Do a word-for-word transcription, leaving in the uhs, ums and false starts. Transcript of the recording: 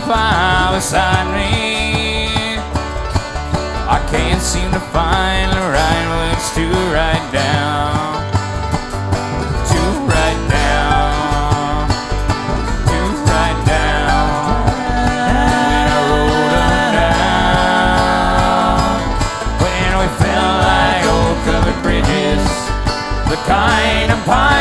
pile beside me. I can't seem to find the right words to write down, to write down, to write down. When I wrote them down, when we felt like old covered bridges, the kind of pine